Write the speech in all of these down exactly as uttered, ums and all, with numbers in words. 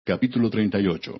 Capítulo treinta y ocho.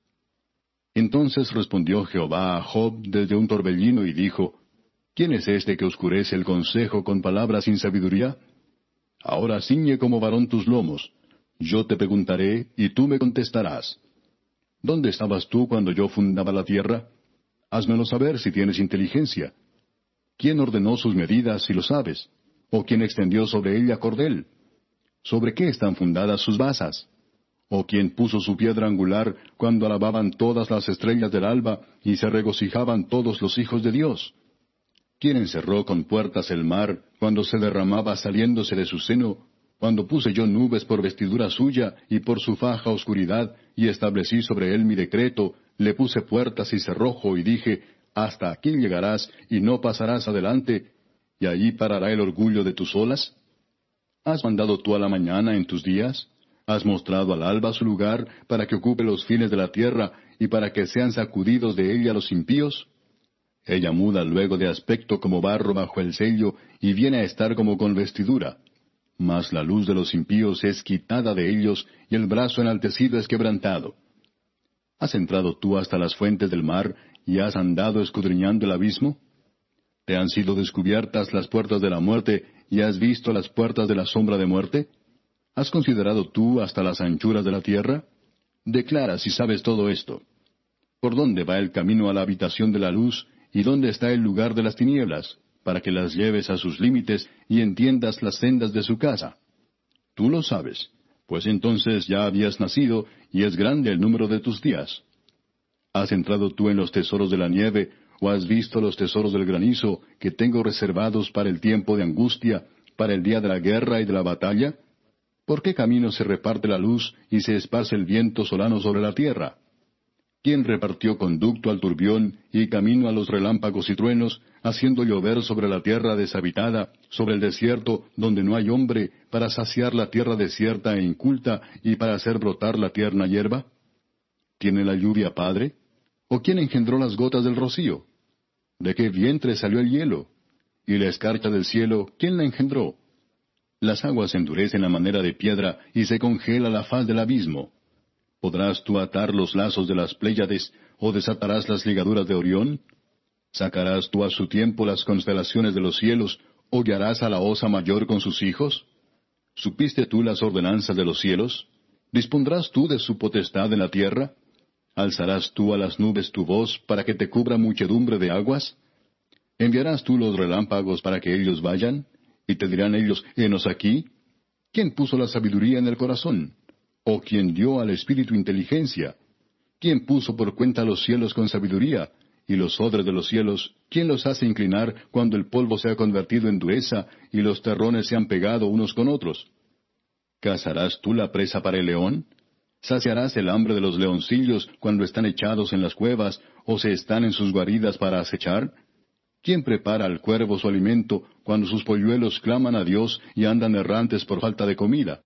Entonces respondió Jehová a Job desde un torbellino y dijo, ¿Quién es este que oscurece el consejo con palabras sin sabiduría? Ahora ciñe como varón tus lomos. Yo te preguntaré, y tú me contestarás. ¿Dónde estabas tú cuando yo fundaba la tierra? Házmelo saber si tienes inteligencia. ¿Quién ordenó sus medidas, si lo sabes? ¿O quién extendió sobre ella cordel? ¿Sobre qué están fundadas sus basas? ¿O quién puso su piedra angular cuando alababan todas las estrellas del alba y se regocijaban todos los hijos de Dios? ¿Quién encerró con puertas el mar cuando se derramaba saliéndose de su seno, cuando puse yo nubes por vestidura suya y por su faja oscuridad, y establecí sobre él mi decreto, le puse puertas y cerrojo, y dije, hasta aquí llegarás y no pasarás adelante, y allí parará el orgullo de tus olas? ¿Has mandado tú a la mañana en tus días? ¿Has mostrado al alba su lugar para que ocupe los fines de la tierra y para que sean sacudidos de ella los impíos? Ella muda luego de aspecto como barro bajo el sello y viene a estar como con vestidura. Mas la luz de los impíos es quitada de ellos y el brazo enaltecido es quebrantado. ¿Has entrado tú hasta las fuentes del mar y has andado escudriñando el abismo? ¿Te han sido descubiertas las puertas de la muerte y has visto las puertas de la sombra de muerte? ¿Has considerado tú hasta las anchuras de la tierra? Declara si sabes todo esto. ¿Por dónde va el camino a la habitación de la luz, y dónde está el lugar de las tinieblas, para que las lleves a sus límites y entiendas las sendas de su casa? Tú lo sabes, pues entonces ya habías nacido, y es grande el número de tus días. ¿Has entrado tú en los tesoros de la nieve, o has visto los tesoros del granizo, que tengo reservados para el tiempo de angustia, para el día de la guerra y de la batalla? ¿Por qué camino se reparte la luz y se esparce el viento solano sobre la tierra? ¿Quién repartió conducto al turbión y camino a los relámpagos y truenos, haciendo llover sobre la tierra deshabitada, sobre el desierto donde no hay hombre, para saciar la tierra desierta e inculta y para hacer brotar la tierna hierba? ¿Tiene la lluvia padre? ¿O quién engendró las gotas del rocío? ¿De qué vientre salió el hielo? ¿Y la escarcha del cielo, quién la engendró? Las aguas endurecen la manera de piedra y se congela la faz del abismo. ¿Podrás tú atar los lazos de las Pléyades, o desatarás las ligaduras de Orión? ¿Sacarás tú a su tiempo las constelaciones de los cielos, o guiarás a la osa mayor con sus hijos? ¿Supiste tú las ordenanzas de los cielos? ¿Dispondrás tú de su potestad en la tierra? ¿Alzarás tú a las nubes tu voz para que te cubra muchedumbre de aguas? ¿Enviarás tú los relámpagos para que ellos vayan? ¿Y te dirán ellos, henos aquí? ¿Quién puso la sabiduría en el corazón? ¿O quién dio al espíritu inteligencia? ¿Quién puso por cuenta los cielos con sabiduría? Y los odres de los cielos, ¿quién los hace inclinar cuando el polvo se ha convertido en dureza y los terrones se han pegado unos con otros? ¿Cazarás tú la presa para el león? ¿Saciarás el hambre de los leoncillos cuando están echados en las cuevas o se están en sus guaridas para acechar? ¿Quién prepara al cuervo su alimento cuando sus polluelos claman a Dios y andan errantes por falta de comida?